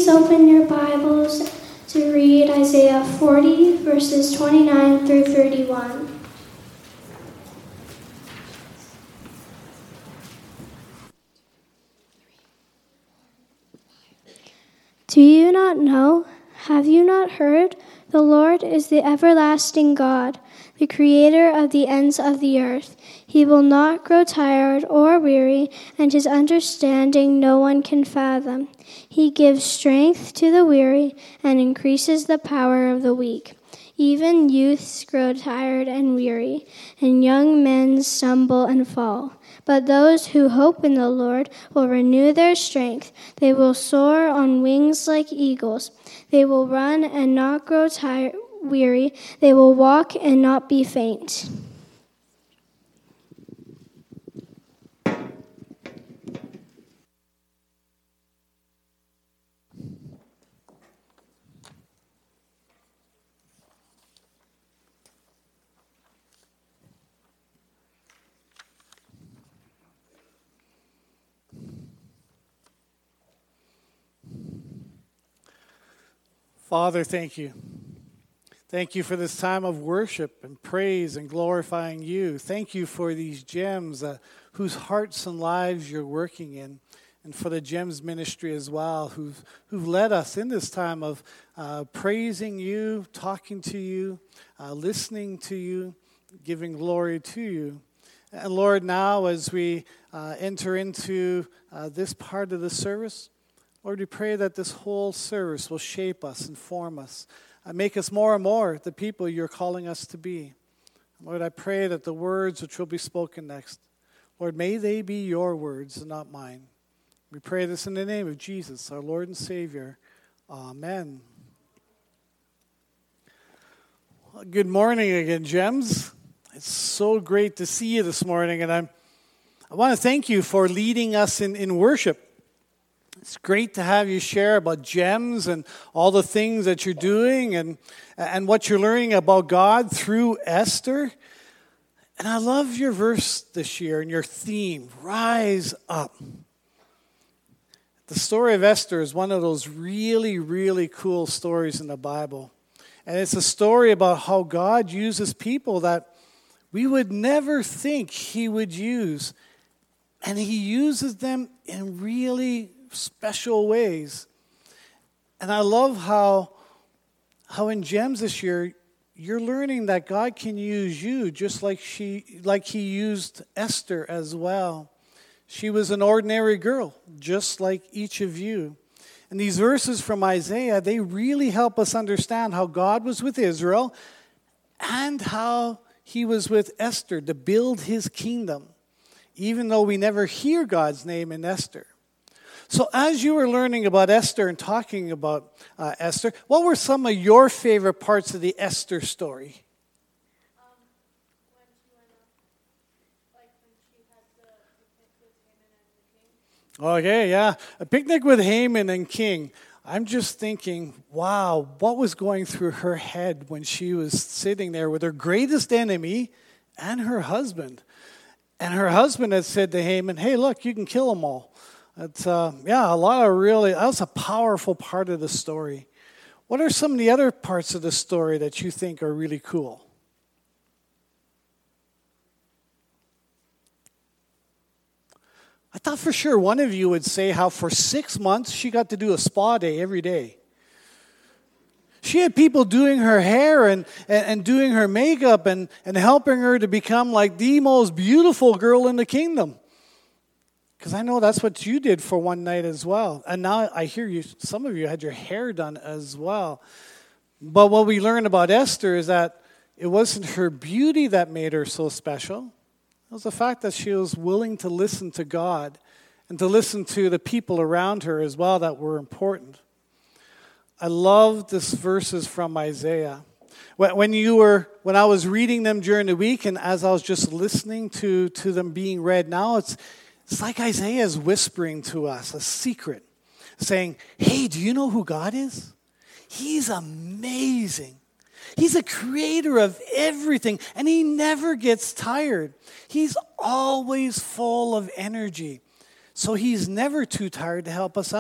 please open your Bibles to read Isaiah 40, verses 29 through 31. Do you not know? Have you not heard? The Lord is the everlasting God, the creator of the ends of the earth. He will not grow tired or weary, and his understanding no one can fathom. He gives strength to the weary and increases the power of the weak. Even youths grow tired and weary, and young men stumble and fall. But those who hope in the Lord will renew their strength. They will soar on wings like eagles. They will run and not grow weary. They will walk and not be faint. Father, thank you. Thank you for this time of worship and praise and glorifying you. Thank you for these gems whose hearts and lives you're working in, and for the Gems ministry as well, who've led us in this time of praising you, talking to you, listening to you, giving glory to you. And Lord, now as we enter into this part of the service, Lord, we pray that this whole service will shape us and form us, make us more and more the people you're calling us to be. Lord, I pray that the words which will be spoken next, Lord, may they be your words and not mine. We pray this in the name of Jesus, our Lord and Savior. Amen. Well, good morning again, Gems. It's so great to see you this morning, and I want to thank you for leading us in worship. It's great to have you share about Gems and all the things that you're doing and what you're learning about God through Esther. And I love your verse this year and your theme, Rise Up. The story of Esther is one of those really, really cool stories in the Bible. And it's a story about how God uses people that we would never think he would use. And he uses them in really special ways. And I love how in Gems this year, you're learning that God can use you just like he used Esther as well. She was an ordinary girl, just like each of you. And these verses from Isaiah, they really help us understand how God was with Israel and how he was with Esther to build his kingdom, even though we never hear God's name in Esther. So as you were learning about Esther and talking about Esther, what were some of your favorite parts of the Esther story? When she went up, like when she had the picnic with Haman and the king. Okay, yeah. A picnic with Haman and king. I'm just thinking, wow, what was going through her head when she was sitting there with her greatest enemy and her husband. And her husband had said to Haman, hey, look, you can kill them all. It's, that was a powerful part of the story. What are some of the other parts of the story that you think are really cool? I thought for sure one of you would say how for 6 months she got to do a spa day every day. She had people doing her hair and doing her makeup and helping her to become like the most beautiful girl in the kingdom. Because I know that's what you did for one night as well. And now I hear some of you had your hair done as well. But what we learned about Esther is that it wasn't her beauty that made her so special. It was the fact that she was willing to listen to God and to listen to the people around her as well that were important. I love this verses from Isaiah. When I was reading them during the week and as I was just listening to them being read now, it's like Isaiah is whispering to us a secret, saying, hey, do you know who God is? He's amazing. He's a creator of everything, and he never gets tired. He's always full of energy, so he's never too tired to help us out.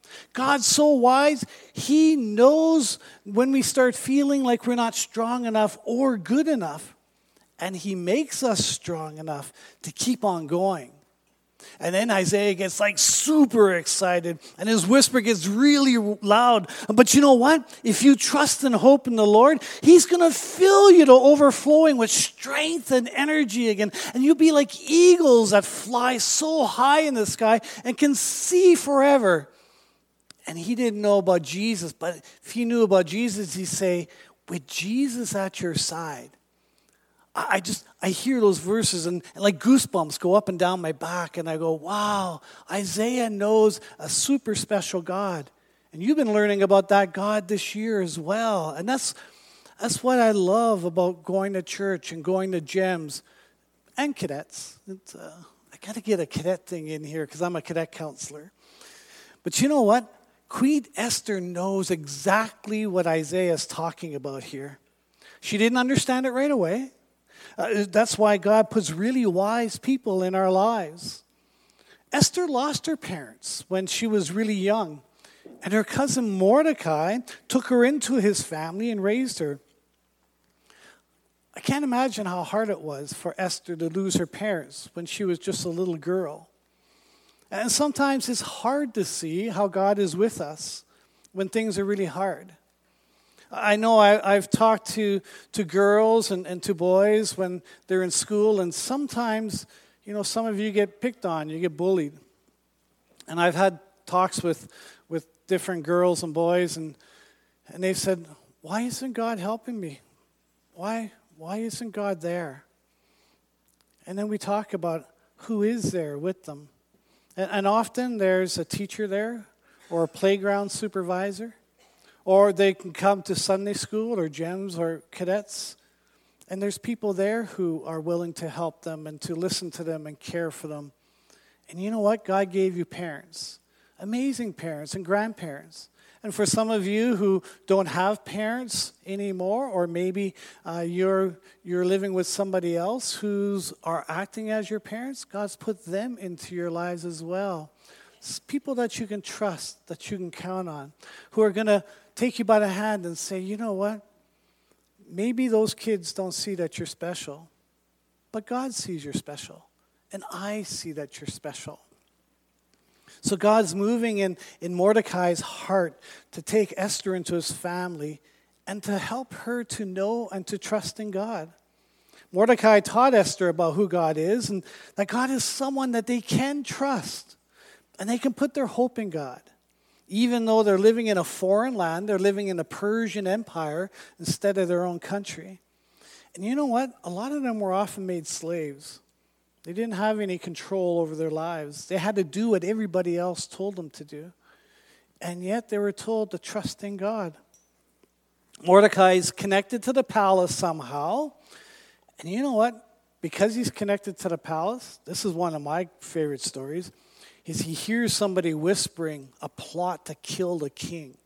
God's so wise, he knows when we start feeling like we're not strong enough or good enough. And he makes us strong enough to keep on going. And then Isaiah gets like super excited and his whisper gets really loud. But you know what? If you trust and hope in the Lord, he's going to fill you to overflowing with strength and energy again. And you'll be like eagles that fly so high in the sky and can see forever. And he didn't know about Jesus, but if he knew about Jesus, he'd say, with Jesus at your side. I hear those verses and like goosebumps go up and down my back, and I go, wow, Isaiah knows a super special God. And you've been learning about that God this year as well. And that's what I love about going to church and going to GEMS and cadets. I got to get a cadet thing in here because I'm a cadet counselor. But you know what? Queen Esther knows exactly what Isaiah is talking about here. She didn't understand it right away. That's why God puts really wise people in our lives. Esther lost her parents when she was really young, and her cousin Mordecai took her into his family and raised her. I can't imagine how hard it was for Esther to lose her parents when she was just a little girl. And sometimes it's hard to see how God is with us when things are really hard. I know I've talked to girls and to boys when they're in school, and sometimes, some of you get picked on, you get bullied. And I've had talks with different girls and boys, and they've said, why isn't God helping me? Why isn't God there? And then we talk about who is there with them. And often there's a teacher there or a playground supervisor, or they can come to Sunday school or GEMS or cadets, and there's people there who are willing to help them and to listen to them and care for them. And you know what? God gave you parents, amazing parents and grandparents. And for some of you who don't have parents anymore, or maybe you're living with somebody else who's are acting as your parents, God's put them into your lives as well. It's people that you can trust, that you can count on, who are going to take you by the hand and say, you know what? Maybe those kids don't see that you're special, but God sees you're special, and I see that you're special. So God's moving in Mordecai's heart to take Esther into his family and to help her to know and to trust in God. Mordecai taught Esther about who God is and that God is someone that they can trust and they can put their hope in God. Even though they're living in a foreign land, they're living in the Persian Empire instead of their own country. And you know what? A lot of them were often made slaves. They didn't have any control over their lives. They had to do what everybody else told them to do. And yet they were told to trust in God. Mordecai is connected to the palace somehow. And you know what? Because he's connected to the palace, this is one of my favorite stories, is he hears somebody whispering a plot to kill the king.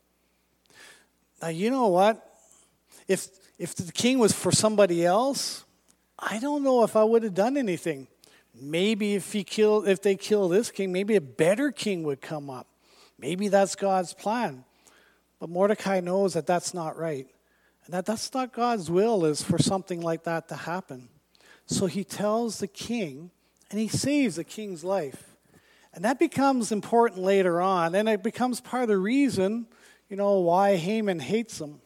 Now, you know what? If the king was for somebody else, I don't know if I would have done anything. Maybe if they kill this king, maybe a better king would come up. Maybe that's God's plan. But Mordecai knows that that's not right. And that's not God's will, is for something like that to happen. So he tells the king, and he saves the king's life. And that becomes important later on, and it becomes part of the reason, why Haman hates him.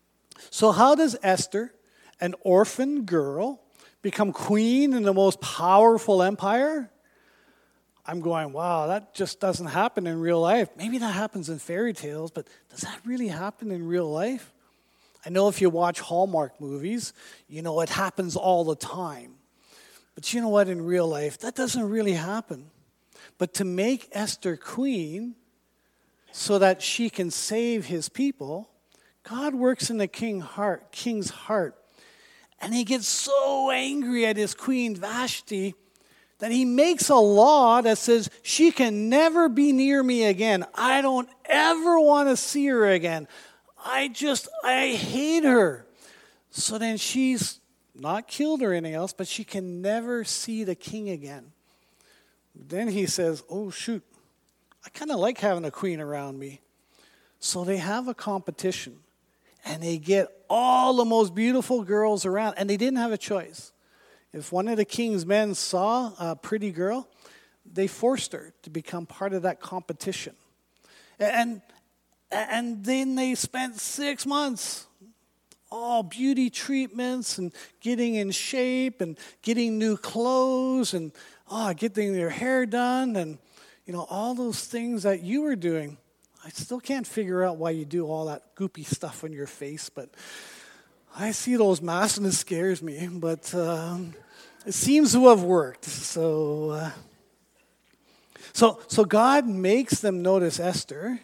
So how does Esther, an orphan girl, become queen in the most powerful empire? I'm going, wow, that just doesn't happen in real life. Maybe that happens in fairy tales, but does that really happen in real life? I know if you watch Hallmark movies, it happens all the time. But you know what, in real life, that doesn't really happen. But to make Esther queen so that she can save his people, God works in the king's heart. And he gets so angry at his queen Vashti that he makes a law that says she can never be near me again. I don't ever want to see her again. I hate her. So then she's not killed or anything else, but she can never see the king again. Then he says, oh shoot, I kind of like having a queen around me. So they have a competition, and they get all the most beautiful girls around, and they didn't have a choice. If one of the king's men saw a pretty girl, they forced her to become part of that competition. And then they spent 6 months, all beauty treatments and getting in shape and getting new clothes and getting their hair done and, all those things that you were doing. I still can't figure out why you do all that goopy stuff on your face, but I see those masks and it scares me. But it seems to have worked. So God makes them notice Esther.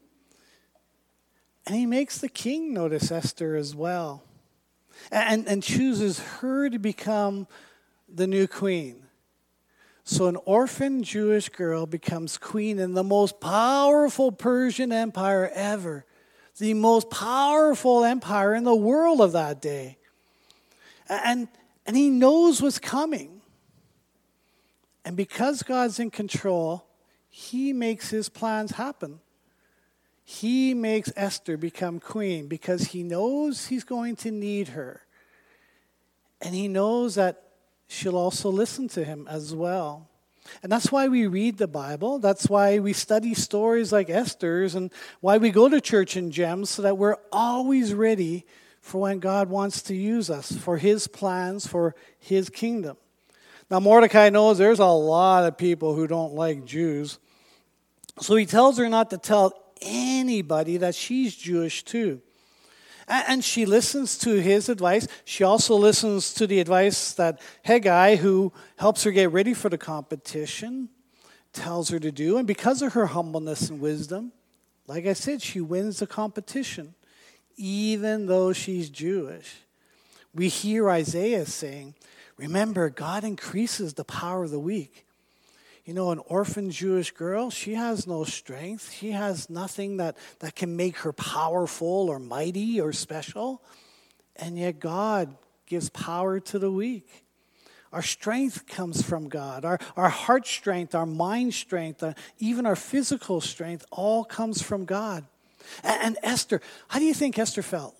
And he makes the king notice Esther as well. And chooses her to become the new queen. So an orphan Jewish girl becomes queen in the most powerful Persian empire ever. The most powerful empire in the world of that day. And he knows what's coming. And because God's in control, he makes his plans happen. He makes Esther become queen because he knows he's going to need her. And he knows that she'll also listen to him as well. And that's why we read the Bible. That's why we study stories like Esther's and why we go to church in Gems so that we're always ready for when God wants to use us for his plans, for his kingdom. Now, Mordecai knows there's a lot of people who don't like Jews. So he tells her not to tell anybody that she's Jewish too. And she listens to his advice. She also listens to the advice that Haggai, who helps her get ready for the competition, tells her to do. And because of her humbleness and wisdom, like I said, she wins the competition, even though she's Jewish. We hear Isaiah saying, remember, God increases the power of the weak. An orphan Jewish girl, she has no strength. She has nothing that can make her powerful or mighty or special. And yet God gives power to the weak. Our strength comes from God. Our heart strength, our mind strength, even our physical strength all comes from God. And Esther, how do you think Esther felt?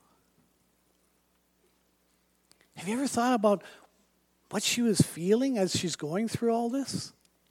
Have you ever thought about what she was feeling as she's going through all this?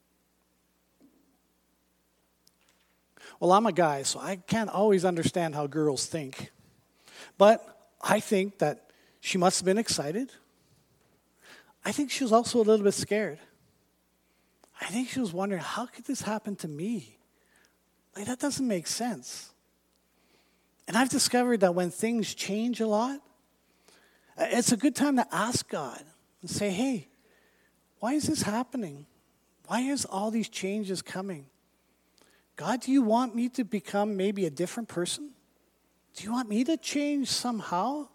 Well, I'm a guy, so I can't always understand how girls think. But I think that she must have been excited. I think she was also a little bit scared. I think she was wondering, how could this happen to me? That doesn't make sense. And I've discovered that when things change a lot, it's a good time to ask God and say, hey, why is this happening? Why is all these changes coming? God, do you want me to become maybe a different person? Do you want me to change somehow?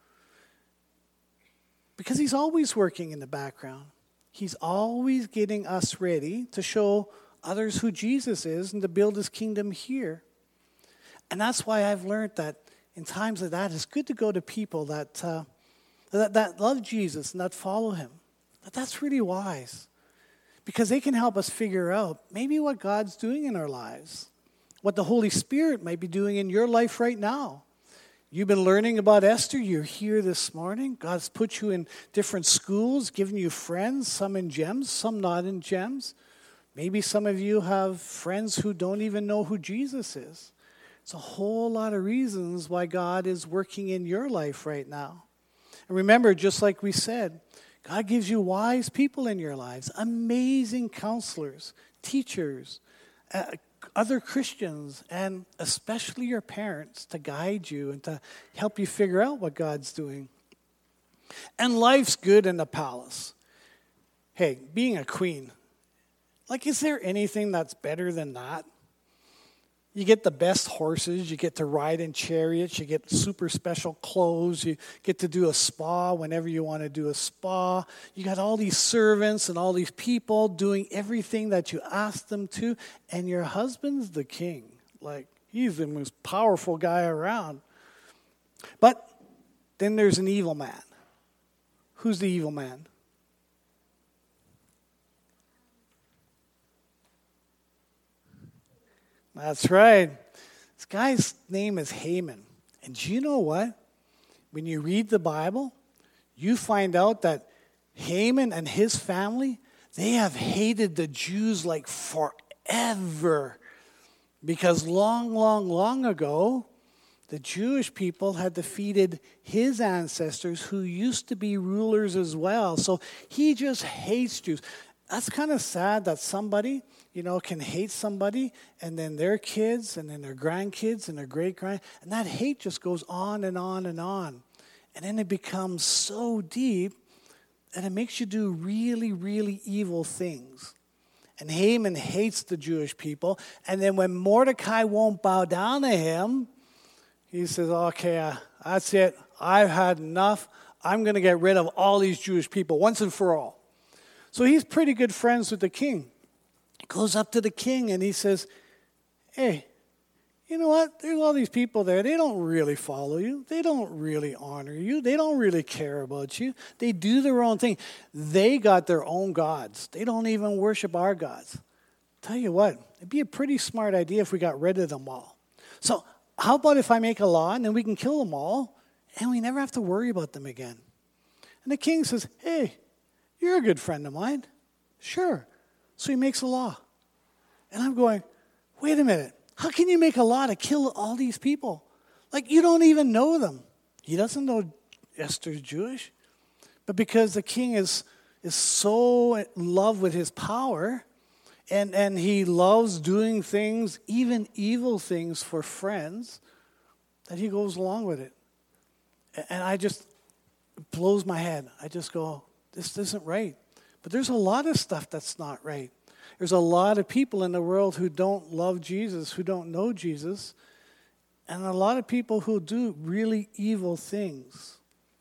Because he's always working in the background. He's always getting us ready to show others who Jesus is and to build his kingdom here. And that's why I've learned that in times like that, it's good to go to people that love Jesus and that follow him. That's really wise. Because they can help us figure out maybe what God's doing in our lives, what the Holy Spirit might be doing in your life right now. You've been learning about Esther. You're here this morning. God's put you in different schools, given you friends, some in Gems, some not in Gems. Maybe some of you have friends who don't even know who Jesus is. It's a whole lot of reasons why God is working in your life right now. And remember, just like we said, God gives you wise people in your lives, amazing counselors, teachers, other Christians, and especially your parents to guide you and to help you figure out what God's doing. And life's good in the palace. Hey, being a queen, is there anything that's better than that? You get the best horses, you get to ride in chariots, you get super special clothes, you get to do a spa whenever you want to do a spa. You got all these servants and all these people doing everything that you ask them to, and your husband's the king. He's the most powerful guy around. But then there's an evil man. Who's the evil man? That's right. This guy's name is Haman. And do you know what? When you read the Bible, you find out that Haman and his family, they have hated the Jews like forever. Because long ago, the Jewish people had defeated his ancestors who used to be rulers as well. So he just hates Jews. That's kind of sad that somebody, can hate somebody and then their kids and then their grandkids and their great-grand. And that hate just goes on and on and on. And then it becomes so deep that it makes you do really, really evil things. And Haman hates the Jewish people. And then when Mordecai won't bow down to him, he says, okay, that's it. I've had enough. I'm going to get rid of all these Jewish people once and for all. So he's pretty good friends with the king. He goes up to the king and he says, hey, you know what? There's all these people there. They don't really follow you. They don't really honor you. They don't really care about you. They do their own thing. They got their own gods. They don't even worship our gods. Tell you what, it'd be a pretty smart idea if we got rid of them all. So how about if I make a law and then we can kill them all and we never have to worry about them again? And the king says, hey, you're a good friend of mine. Sure. So he makes a law. And I'm going, wait a minute. How can you make a law to kill all these people? Like, you don't even know them. He doesn't know Esther's Jewish. But because the king is so in love with his power, and he loves doing things, even evil things for friends, that he goes along with it. And it blows my head. I just go, this isn't right. But there's a lot of stuff that's not right. There's a lot of people in the world who don't love Jesus, who don't know Jesus, and a lot of people who do really evil things.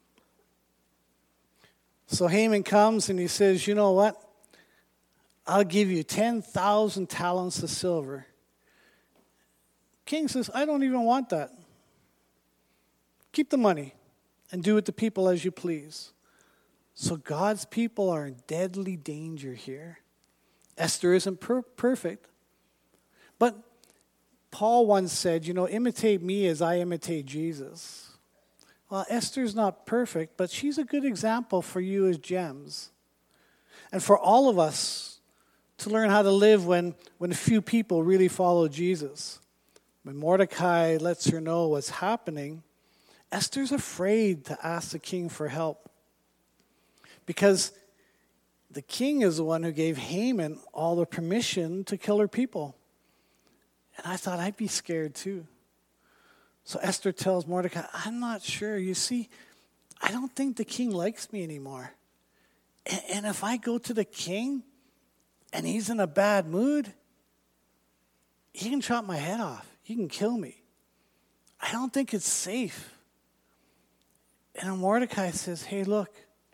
So Haman comes and he says, you know what? I'll give you 10,000 talents of silver. King says, I don't even want that. Keep the money and do with the people as you please. So God's people are in deadly danger here. Esther isn't perfect. But Paul once said, imitate me as I imitate Jesus. Well, Esther's not perfect, but she's a good example for you as gems. And for all of us to learn how to live when a few people really follow Jesus. When Mordecai lets her know what's happening, Esther's afraid to ask the king for help. Because the king is the one who gave Haman all the permission to kill her people. And I thought I'd be scared too. So Esther tells Mordecai, I'm not sure. You see, I don't think the king likes me anymore. And if I go to the king and he's in a bad mood, he can chop my head off. He can kill me. I don't think it's safe. And Mordecai says, hey, look.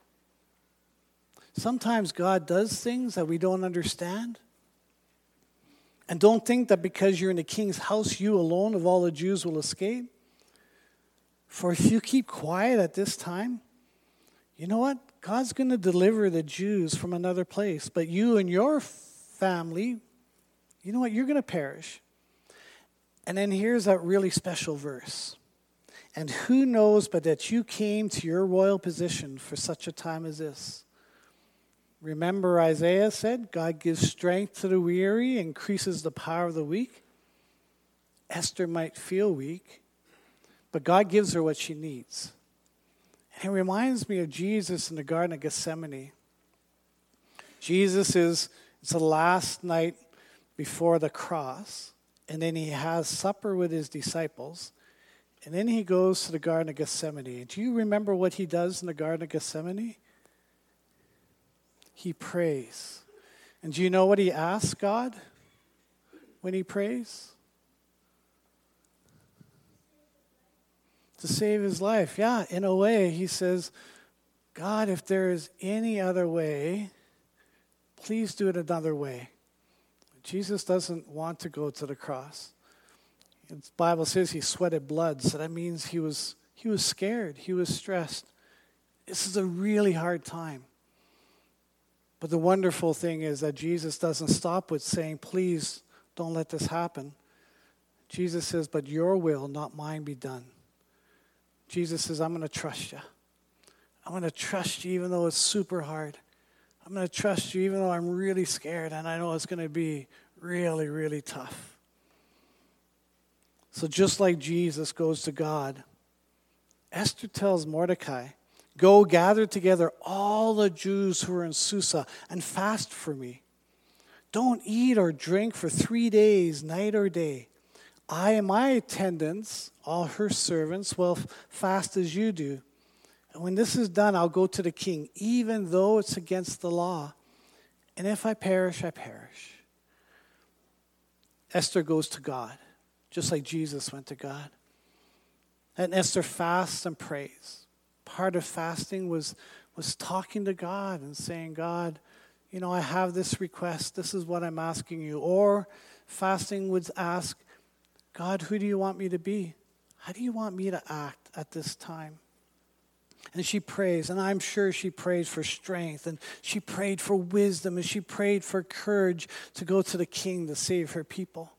Sometimes God does things that we don't understand. And don't think that because you're in the king's house, you alone of all the Jews will escape. For if you keep quiet at this time, you know what? God's going to deliver the Jews from another place. But you and your family, you know what? You're going to perish. And then here's that really special verse. And who knows but that you came to your royal position for such a time as this? Remember Isaiah said, God gives strength to the weary, increases the power of the weak. Esther might feel weak, but God gives her what she needs. And it reminds me of Jesus in the Garden of Gethsemane. It's the last night before the cross, and then he has supper with his disciples, and then he goes to the Garden of Gethsemane. Do you remember what he does in the Garden of Gethsemane? He prays. And do you know what he asks God when he prays? To save his life. Yeah, in a way, he says, God, if there is any other way, please do it another way. Jesus doesn't want to go to the cross. The Bible says he sweated blood, so that means he was scared, he was stressed. This is a really hard time. But the wonderful thing is that Jesus doesn't stop with saying, please don't let this happen. Jesus says, but your will, not mine, be done. Jesus says, I'm going to trust you. I'm going to trust you even though it's super hard. I'm going to trust you even though I'm really scared and I know it's going to be really, really tough. So just like Jesus goes to God, Esther tells Mordecai, go gather together all the Jews who are in Susa and fast for me. Don't eat or drink for 3 days, night or day. I and my attendants, all her servants, will fast as you do. And when this is done, I'll go to the king, even though it's against the law. And if I perish, I perish. Esther goes to God, just like Jesus went to God. And Esther fasts and prays. Part of fasting was talking to God and saying, God, you know, I have this request. This is what I'm asking you. Or fasting would ask, God, who do you want me to be? How do you want me to act at this time? And she prays, and I'm sure she prayed for strength, and she prayed for wisdom, and she prayed for courage to go to the king to save her people.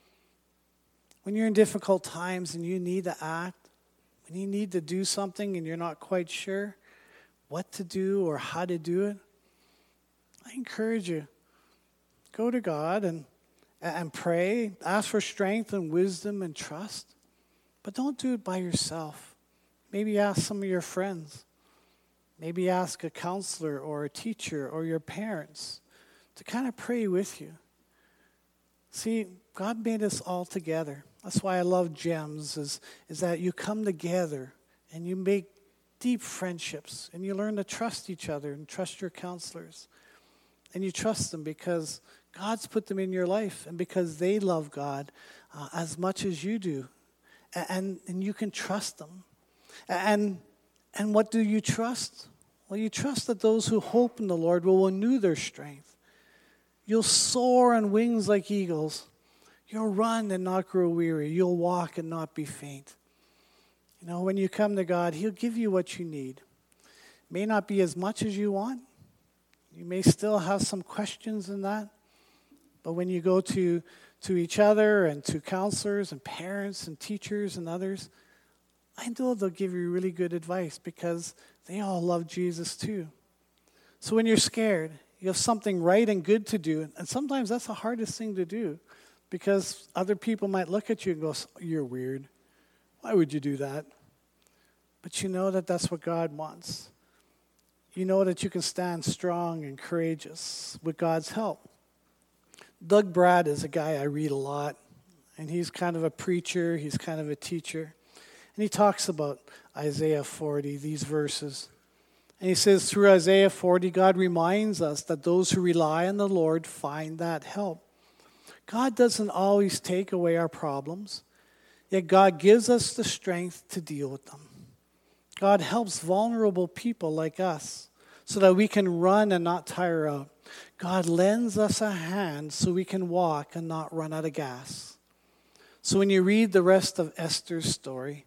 When you're in difficult times and you need to act, when you need to do something and you're not quite sure what to do or how to do it, I encourage you, go to God and pray, ask for strength and wisdom and trust, but don't do it by yourself. Maybe ask some of your friends. Maybe ask a counselor or a teacher or your parents to kind of pray with you. See, God made us all together. That's why I love Gems, is that you come together and you make deep friendships and you learn to trust each other and trust your counselors. And you trust them because God's put them in your life and because they love God as much as you do. And you can trust them. And what do you trust? Well, you trust that those who hope in the Lord will renew their strength. You'll soar on wings like eagles. You'll run and not grow weary. You'll walk and not be faint. You know, when you come to God, He'll give you what you need. It may not be as much as you want. You may still have some questions in that. But when you go to each other and to counselors and parents and teachers and others, I know they'll give you really good advice because they all love Jesus too. So when you're scared, you have something right and good to do. And sometimes that's the hardest thing to do because other people might look at you and go, you're weird. Why would you do that? But you know that that's what God wants. You know that you can stand strong and courageous with God's help. Doug Brad is a guy I read a lot. And he's kind of a preacher. He's kind of a teacher. And he talks about Isaiah 40, these verses. And he says, through Isaiah 40, God reminds us that those who rely on the Lord find that help. God doesn't always take away our problems, yet God gives us the strength to deal with them. God helps vulnerable people like us so that we can run and not tire out. God lends us a hand so we can walk and not run out of gas. So when you read the rest of Esther's story,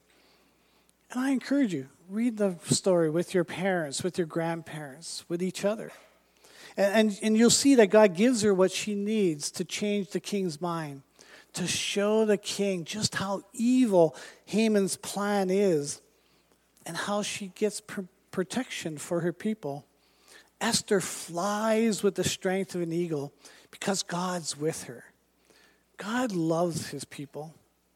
and I encourage you, read the story with your parents, with your grandparents, with each other. And you'll see that God gives her what she needs to change the king's mind, to show the king just how evil Haman's plan is and how she gets protection for her people. Esther flies with the strength of an eagle because God's with her. God loves his people.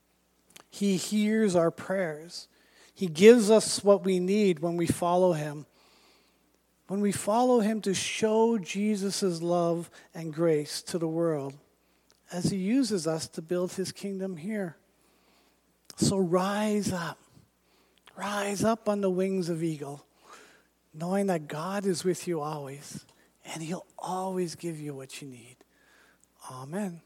He hears our prayers. He gives us what we need when we follow him. When we follow him to show Jesus' love and grace to the world as he uses us to build his kingdom here. So rise up on the wings of eagle, knowing that God is with you always, and he'll always give you what you need. Amen.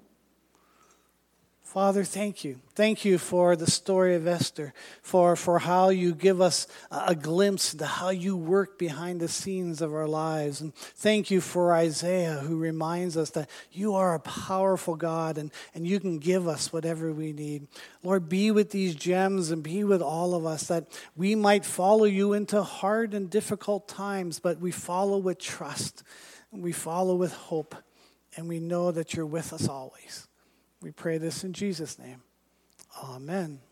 Father, thank you. Thank you for the story of Esther, for how you give us a glimpse into how you work behind the scenes of our lives. And thank you for Isaiah, who reminds us that you are a powerful God and you can give us whatever we need. Lord, be with these gems and be with all of us, that we might follow you into hard and difficult times, but we follow with trust and we follow with hope, and we know that you're with us always. We pray this in Jesus' name. Amen.